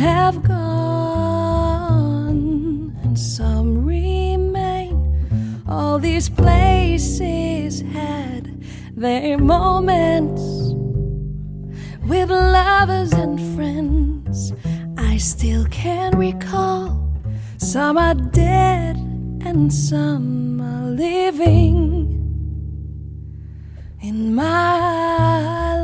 have gone and some remain. All these places had their moments with lovers and friends. I still can recall. Some are dead and some are living in my